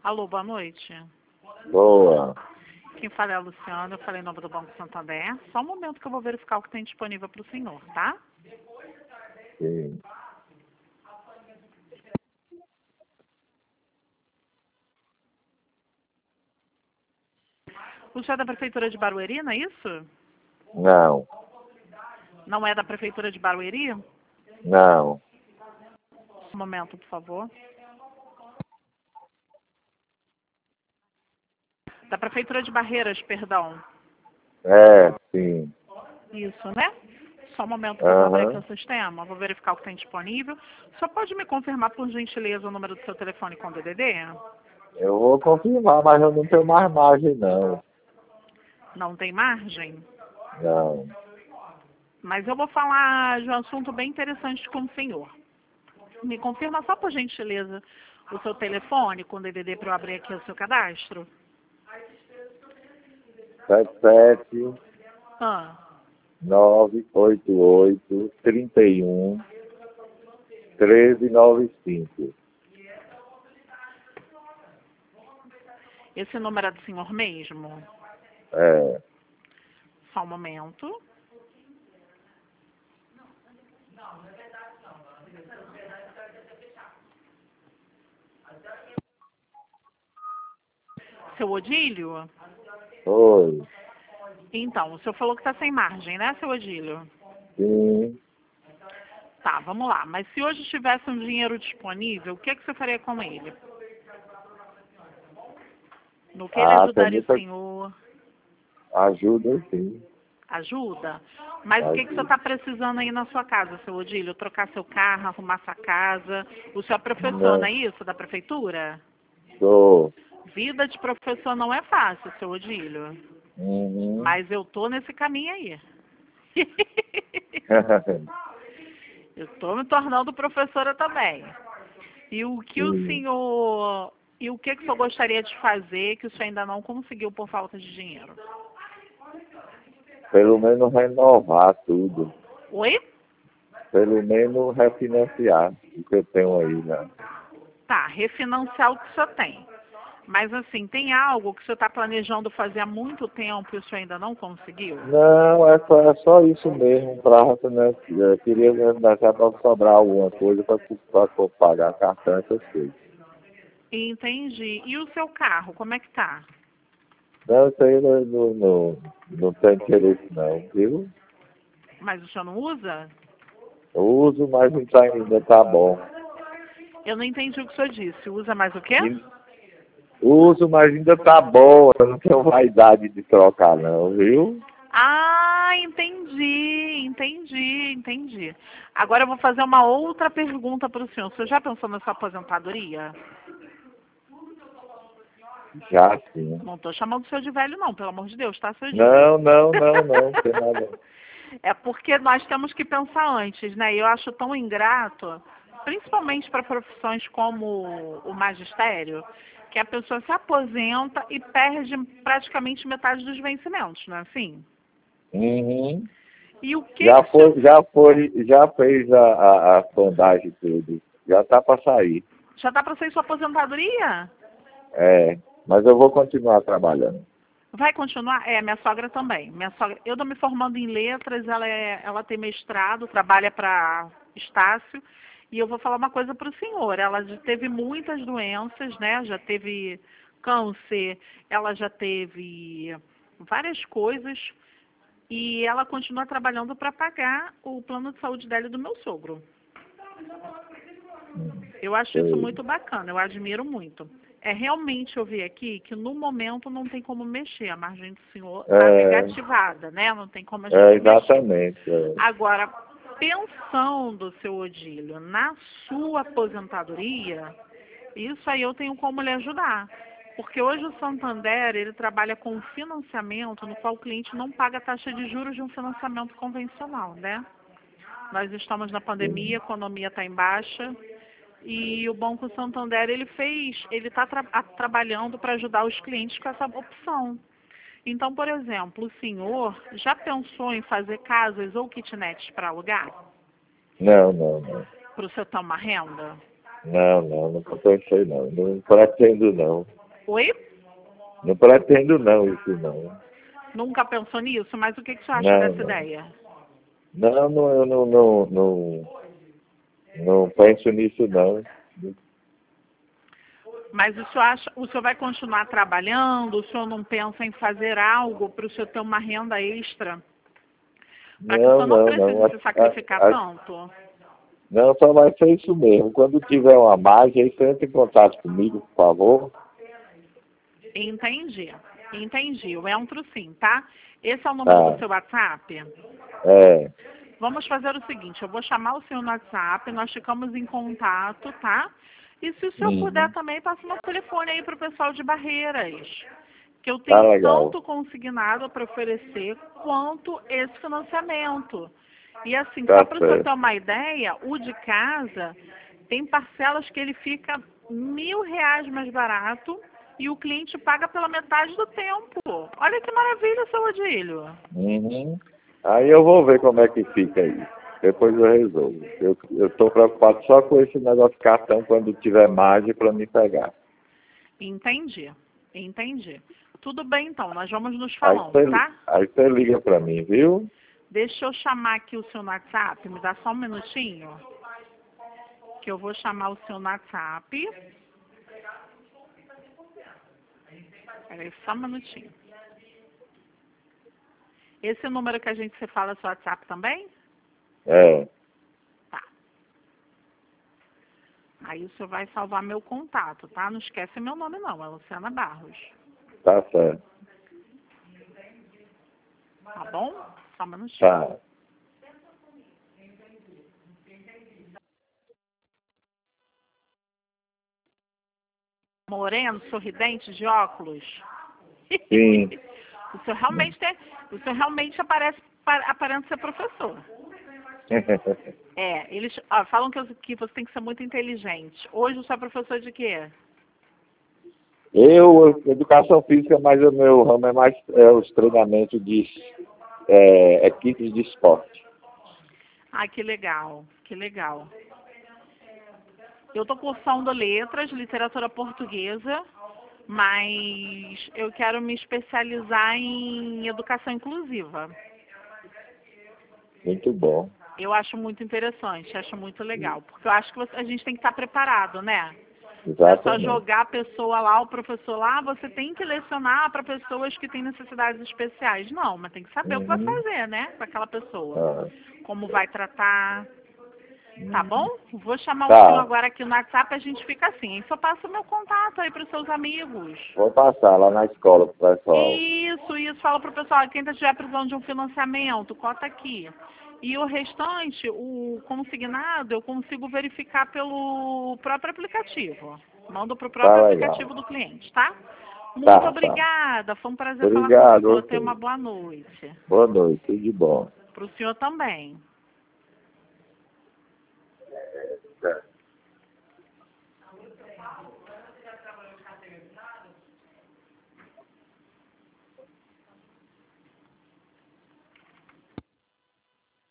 Alô, boa noite. Boa. Quem fala é a Luciana, eu falei em nome do Banco Santander. Só um momento que eu vou verificar o que tem disponível para o senhor, tá? Sim. O senhor é da Prefeitura de Barueri, não é isso? Não, Não é da Prefeitura de Barueri? não. Um momento, por favor. Da Prefeitura de Barreiras, perdão. É, sim. Isso, né? Só um momento que eu vou abrir aqui Aham. o sistema, vou verificar o que tem disponível. Só pode me confirmar, por gentileza, o número do seu telefone com DDD? Eu vou confirmar, mas eu não tenho mais margem, não. Não tem margem? Não. Mas eu vou falar de um assunto bem interessante com o senhor. Me confirma só, por gentileza, o seu telefone com DDD para eu abrir aqui o seu cadastro? 77 Ah, 988 31 1395. esse número é do senhor mesmo? É. Só um momento. Seu Odílio? Oi. Então, o senhor falou que está sem margem, né, seu Odílio? Sim. Tá, vamos lá. Mas se hoje tivesse um dinheiro disponível, o que você faria com ele? No que ele Tem ajudaria o muita senhor? ajuda, sim. Ajuda? Mas o que você Ajuda. está precisando aí na sua casa, seu Odílio? Trocar seu carro, arrumar sua casa? O senhor é professor, não Não. é isso, da prefeitura? Sou. Vida de professor não é fácil, seu Odílio. Uhum. Mas eu tô nesse caminho aí. Eu estou me tornando professora também. E o que o Sim. senhor... E o que o senhor gostaria de fazer que o senhor ainda não conseguiu por falta de dinheiro? Pelo menos renovar tudo. Oi? Pelo menos refinanciar o que eu tenho aí, né? Tá, refinanciar o que o senhor tem. Mas assim, tem algo que o senhor está planejando fazer há muito tempo e o senhor ainda não conseguiu? Não, é só isso mesmo, para refinanciar. Eu queria refinanciar para sobrar alguma coisa para pagar cartão, essas coisas. Entendi. E o seu carro, como é que tá? Não, isso aí não tem interesse não, viu? Mas o senhor não usa? Eu uso, mas não tá, ainda tá bom. Eu não entendi o que o senhor disse. Usa mais o quê? E uso, mas ainda tá bom. Eu não tenho vaidade de trocar não, viu? Ah, entendi. Agora eu vou fazer uma outra pergunta para o senhor. O senhor já pensou na sua aposentadoria? Já sim. Não estou chamando o senhor de velho, não, pelo amor de Deus, tá, seu Edílio? Não tem nada. É porque nós temos que pensar antes, né? E eu acho tão ingrato, principalmente para profissões como o magistério, que a pessoa se aposenta e perde praticamente metade dos vencimentos, não é assim? Uhum. E o que que o senhor... Já fez a sondagem e tudo. Já tá para sair. Já dá para sair sua aposentadoria? É, mas eu vou continuar trabalhando. Vai continuar? É, minha sogra também. Minha sogra, eu estou me formando em letras, ela tem mestrado, trabalha para Estácio. E eu vou falar uma coisa para o senhor. Ela já teve muitas doenças, né? Já teve câncer, ela já teve várias coisas. E ela continua trabalhando para pagar o plano de saúde dela e do meu sogro. Eu acho isso Sei. muito bacana, eu admiro muito. É realmente eu vi aqui que no momento não tem como mexer, a margem do senhor está É, negativada, né? Não tem como a gente mexer. exatamente. É. Agora, pensando, seu Odílio, na sua aposentadoria, isso aí eu tenho como lhe ajudar. Porque hoje o Santander, ele trabalha com um financiamento no qual o cliente não paga a taxa de juros de um financiamento convencional, né? Nós estamos na pandemia, a Sim. economia está em baixa e o Banco Santander ele está trabalhando para ajudar os clientes com essa opção. Então, por exemplo, o senhor já pensou em fazer casas ou kitnets para alugar? Não. Para o senhor ter uma renda? Nunca pensei não. Não pretendo não. Oi? Não pretendo não, isso não. Nunca pensou nisso? Mas o que você acha Não, dessa não. ideia? Não, eu não penso nisso não. Mas o senhor vai continuar trabalhando? O senhor não pensa em fazer algo para o senhor ter uma renda extra? Para que o senhor não precise se sacrificar tanto? Não, só vai ser isso mesmo. Quando tiver uma margem, aí você entra em contato comigo, por favor. Entendi. Eu entro sim, tá? Esse é o número Tá. do seu WhatsApp? É. Vamos fazer o seguinte, eu vou chamar o senhor no WhatsApp, nós ficamos em contato, tá? E se o senhor puder também, passa meu telefone aí para o pessoal de Barreiras, que eu Tá tenho legal. tanto consignado para oferecer, quanto esse financiamento. E assim, Tá só para o senhor certo. ter uma ideia, o de casa tem parcelas que ele fica R$ 1.000 mais barato e o cliente paga pela metade do tempo. Olha que maravilha, seu Odílio. Uhum. Aí eu vou ver como é que fica aí. Depois eu resolvo. Eu tô preocupado só com esse negócio de cartão quando tiver margem para me pegar. Entendi. Tudo bem, então, nós vamos nos Aí falando, você, tá? aí você liga para mim, viu? Deixa eu chamar aqui o seu WhatsApp, me dá só um minutinho, que eu vou chamar o seu WhatsApp. Peraí, só um minutinho. Esse número que a gente se fala é seu WhatsApp também? É. Tá. Aí o senhor vai salvar meu contato, tá? Não esquece meu nome não, é Luciana Barros. Tá certo. Tá bom? Só um minutinho. Tá. Moreno, sorridente, de óculos. Sim. O senhor realmente aparece aparenta ser professor. Eles falam que você tem que ser muito inteligente. Hoje o senhor é professor de quê? Educação física, mas o meu ramo é mais os treinamentos de equipes de esporte. Ah, que legal, que legal. Eu estou cursando letras, literatura portuguesa, mas eu quero me especializar em educação inclusiva. Muito bom. Eu acho muito interessante, acho muito legal, porque eu acho que a gente tem que estar preparado, né? Não é só Exatamente. jogar a pessoa lá, o professor lá, você tem que lecionar para pessoas que têm necessidades especiais. Não, mas tem que saber o que vai fazer, né, com aquela pessoa. Como vai tratar, tá bom? Vou chamar o senhor agora aqui no WhatsApp, a gente fica assim. Aí só passa o meu contato aí para os seus amigos. Vou passar lá na escola pro pessoal. Isso. Fala pro pessoal, quem estiver precisando de um financiamento, cota aqui. E o restante, o consignado, eu consigo verificar pelo próprio aplicativo. Mando pro próprio aplicativo do cliente, tá? Muito obrigada. Foi um prazer falar com o senhor. Tenha uma boa noite. Boa noite, tudo de bom. Pro senhor também.